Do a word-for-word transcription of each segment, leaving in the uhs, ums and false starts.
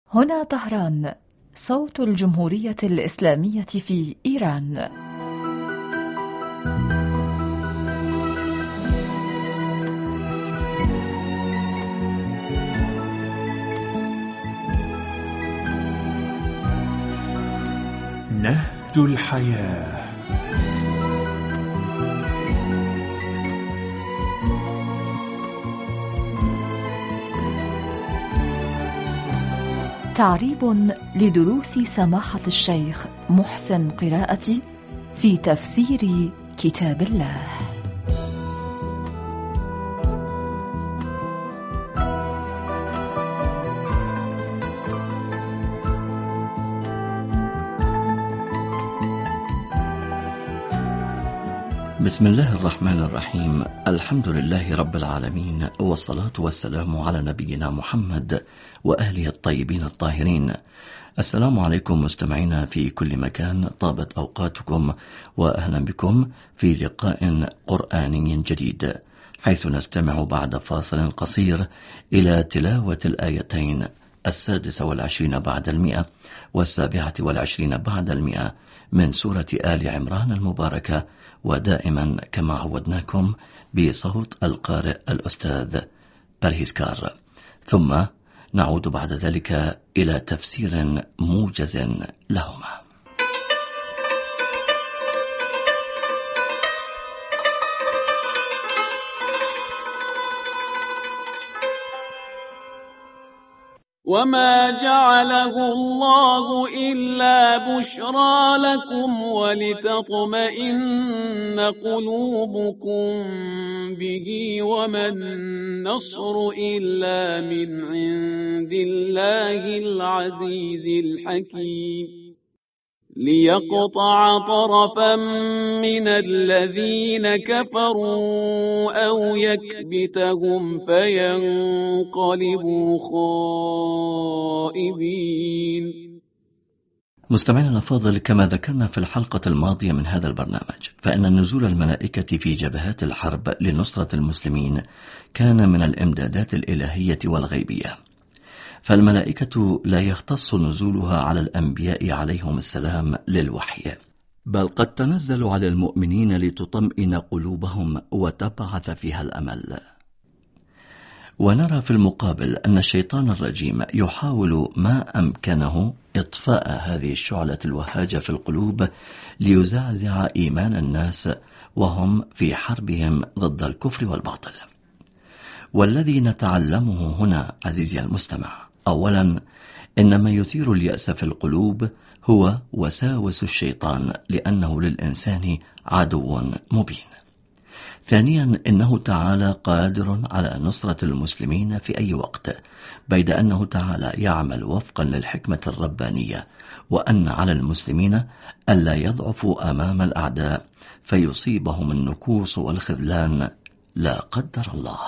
هنا طهران، صوت الجمهورية الإسلامية في إيران. نهج الحياة. تعريب لدروس سماحة الشيخ محسن قراءتي في تفسير كتاب الله. بسم الله الرحمن الرحيم. الحمد لله رب العالمين، والصلاة والسلام على نبينا محمد وأهله الطيبين الطاهرين. السلام عليكم مستمعينا في كل مكان، طابت أوقاتكم وأهلا بكم في لقاء قرآني جديد، حيث نستمع بعد فاصل قصير إلى تلاوة الآيتين السادسة والعشرين بعد المئة والسابعة والعشرين بعد المئة من سورة آل عمران المباركة، ودائما كما عودناكم بصوت القارئ الأستاذ برهيسكار، ثم نعود بعد ذلك إلى تفسير موجز لهما. وما جعله الله إلا بشرى لكم ولتطمئن قلوبكم به، وما النصر إلا من عند الله العزيز الحكيم، ليقطع طرفا من الذين كفروا أو يكبتهم فينقلبوا خائبين. مستمعينا الأفاضل، كما ذكرنا في الحلقة الماضية من هذا البرنامج، فإن نزول الملائكة في جبهات الحرب لنصرة المسلمين كان من الإمدادات الإلهية والغيبية، فالملائكة لا يختص نزولها على الأنبياء عليهم السلام للوحي، بل قد تنزل على المؤمنين لتطمئن قلوبهم وتبعث فيها الأمل. ونرى في المقابل أن الشيطان الرجيم يحاول ما أمكنه إطفاء هذه الشعلة الوهاجة في القلوب ليزعزع إيمان الناس وهم في حربهم ضد الكفر والباطل. والذي نتعلمه هنا عزيزي المستمع، أولا إن ما يثير اليأس في القلوب هو وساوس الشيطان، لأنه للإنسان عدو مبين. ثانيا إنه تعالى قادر على نصرة المسلمين في أي وقت، بيد أنه تعالى يعمل وفقا للحكمة الربانية، وأن على المسلمين ألا يضعفوا أمام الأعداء فيصيبهم النكوص والخذلان لا قدر الله.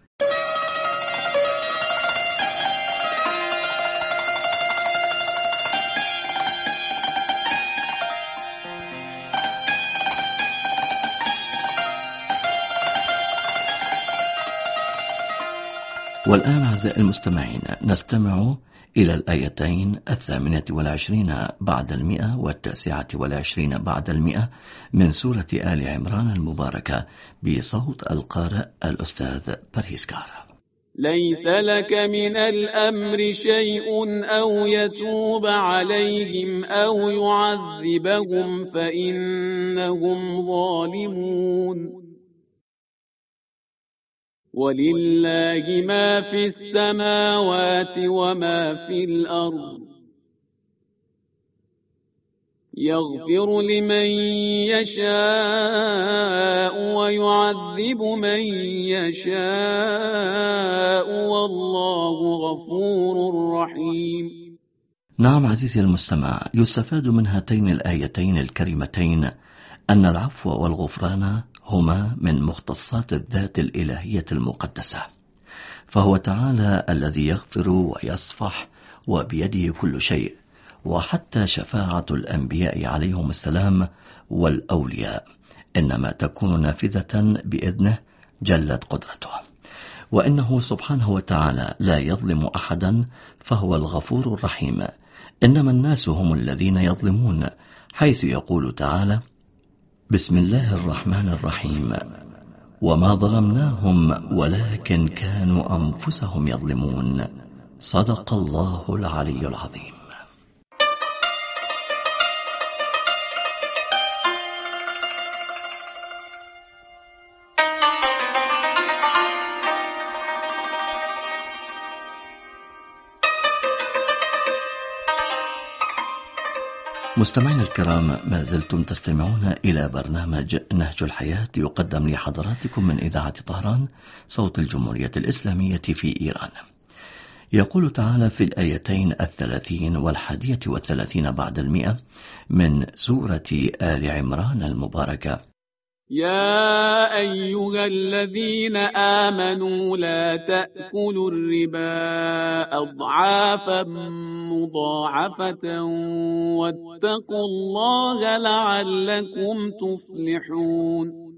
والآن أعزائي المستمعين نستمع إلى الآيتين الثامنة والعشرين بعد المئة والتاسعة والعشرين بعد المئة من سورة آل عمران المباركة بصوت القارئ الأستاذ برهيسكار. ليس لك من الأمر شيء أو يتوب عليهم أو يعذبهم فإنهم ظالمون، ولله ما في السماوات وما في الأرض، يغفر لمن يشاء ويعذب من يشاء، والله غفور رحيم. نعم عزيزي المستمع، يستفاد من هاتين الآيتين الكريمتين أن العفو والغفران هما من مختصات الذات الإلهية المقدسة، فهو تعالى الذي يغفر ويصفح وبيده كل شيء، وحتى شفاعة الأنبياء عليهم السلام والأولياء إنما تكون نافذة بإذنه جلت قدرته. وإنه سبحانه وتعالى لا يظلم أحدا، فهو الغفور الرحيم. إنما الناس هم الذين يظلمون، حيث يقول تعالى: بسم الله الرحمن الرحيم، وما ظلمناهم ولكن كانوا أنفسهم يظلمون. صدق الله العلي العظيم. مستمعين الكرام، ما زلتم تستمعون إلى برنامج نهج الحياة يقدم لحضراتكم من إذاعة طهران صوت الجمهورية الإسلامية في إيران. يقول تعالى في الآيتين الثلاثين والحادية والثلاثين بعد المئة من سورة آل عمران المباركة: يا أيها الذين آمنوا لا تأكلوا الربا أضعافا مضاعفة واتقوا الله لعلكم تفلحون.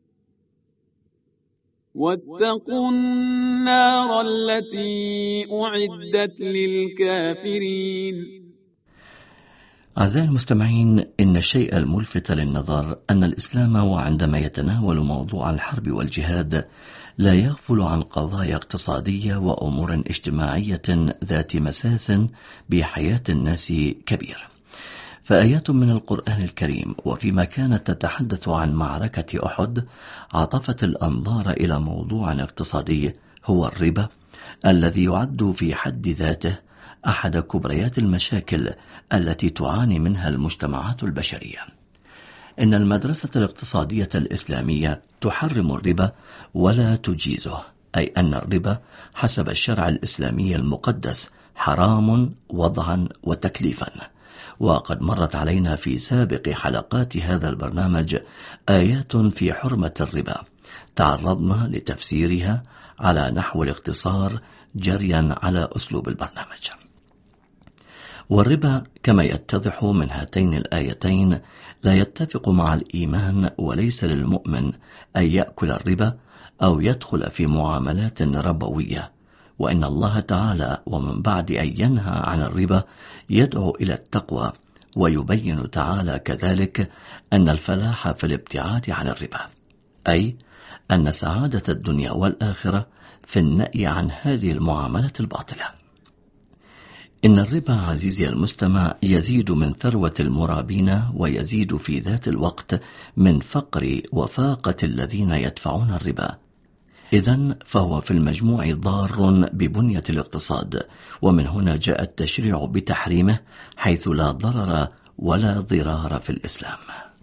واتقوا النار التي أعدت للكافرين. أعزائي المستمعين، إن الشيء الملفت للنظر أن الإسلام وعندما يتناول موضوع الحرب والجهاد لا يغفل عن قضايا اقتصادية وأمور اجتماعية ذات مساس بحياة الناس كبير. فآيات من القرآن الكريم وفيما كانت تتحدث عن معركة أحد عطفت الأنظار إلى موضوع اقتصادي هو الربا، الذي يعد في حد ذاته أحد كبريات المشاكل التي تعاني منها المجتمعات البشرية. إن المدرسة الاقتصادية الإسلامية تحرم الربا ولا تجيزه، أي أن الربا حسب الشرع الإسلامي المقدس حرام وضعا وتكليفا. وقد مرت علينا في سابق حلقات هذا البرنامج آيات في حرمة الربا تعرضنا لتفسيرها على نحو الاختصار جريا على أسلوب البرنامج. والربا كما يتضح من هاتين الآيتين لا يتفق مع الإيمان، وليس للمؤمن أن يأكل الربا أو يدخل في معاملات ربوية. وإن الله تعالى ومن بعد أن ينهى عن الربا يدعو إلى التقوى، ويبين تعالى كذلك أن الفلاح في الابتعاد عن الربا، أي أن سعادة الدنيا والآخرة في النأي عن هذه المعاملة الباطلة. إن الربا عزيزي المستمع يزيد من ثروة المرابين، ويزيد في ذات الوقت من فقر وفاقة الذين يدفعون الربا. إذن فهو في المجموع ضار ببنية الاقتصاد، ومن هنا جاء التشريع بتحريمه، حيث لا ضرر ولا ضرار في الإسلام.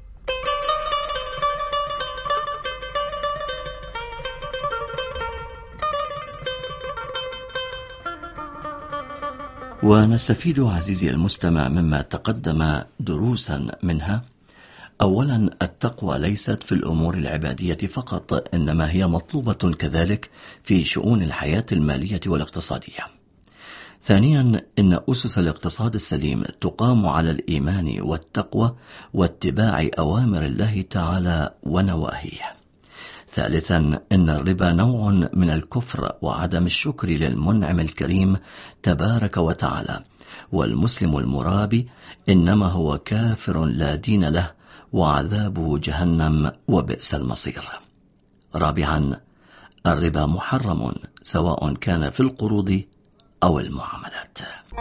ونستفيد عزيزي المستمع مما تقدم دروسا منها. أولا، التقوى ليست في الأمور العبادية فقط، إنما هي مطلوبة كذلك في شؤون الحياة المالية والاقتصادية. ثانيا، إن أسس الاقتصاد السليم تقام على الإيمان والتقوى واتباع أوامر الله تعالى ونواهيه. ثالثا، إن الربا نوع من الكفر وعدم الشكر للمنعم الكريم تبارك وتعالى، والمسلم المرابي إنما هو كافر لا دين له، وعذابه جهنم وبئس المصير. رابعا، الربا محرم سواء كان في القروض أو المعاملات.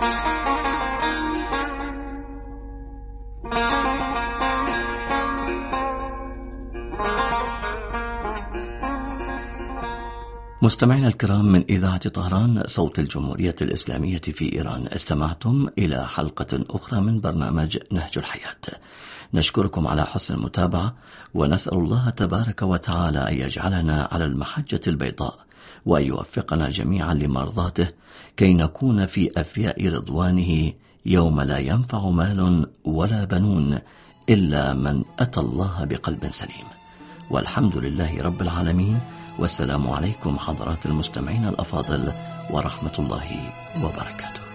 مستمعينا الكرام من إذاعة طهران صوت الجمهورية الإسلامية في إيران، استمعتم إلى حلقة أخرى من برنامج نهج الحياة. نشكركم على حسن المتابعة، ونسأل الله تبارك وتعالى أن يجعلنا على المحجة البيضاء، وأن يوفقنا جميعا لمرضاته، كي نكون في أفياء رضوانه يوم لا ينفع مال ولا بنون إلا من أتى الله بقلب سليم. والحمد لله رب العالمين، والسلام عليكم حضرات المستمعين الأفاضل، ورحمة الله وبركاته.